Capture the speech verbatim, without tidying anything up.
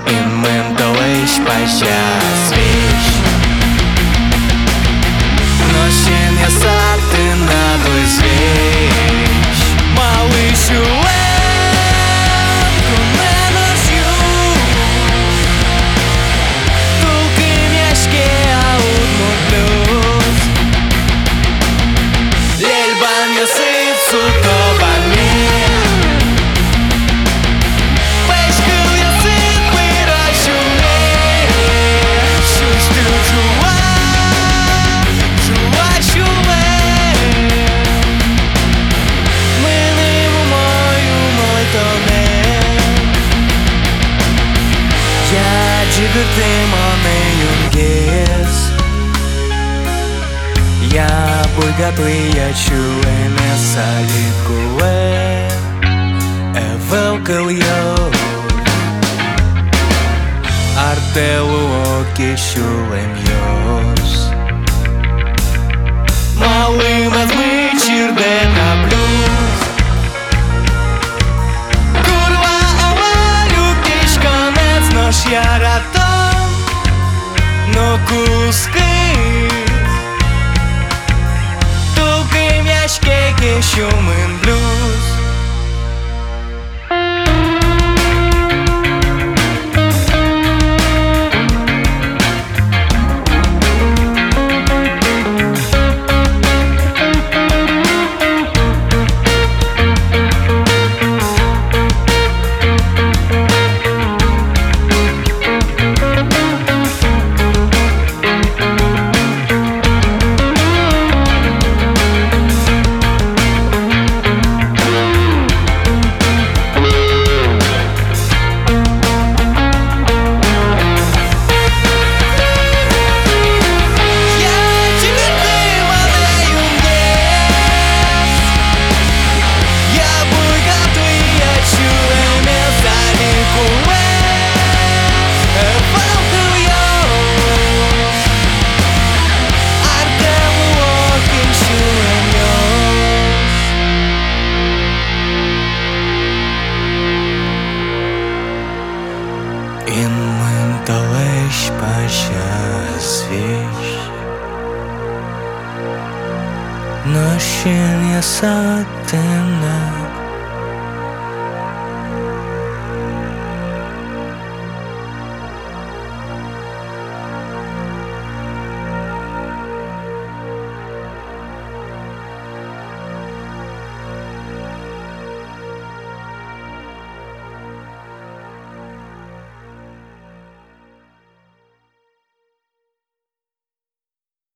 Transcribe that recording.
În mântoleș pașa sveș Noșen je sate na doj sveș Малышule Я băgatui aciuene salicue Evelkal jau Artelu ochișulem jos Малыmas măcirde na blues Kurva avaliu kiškanec Noš jaratom No kuskis Human blues În mântoleș pașa sveș Noșen je satena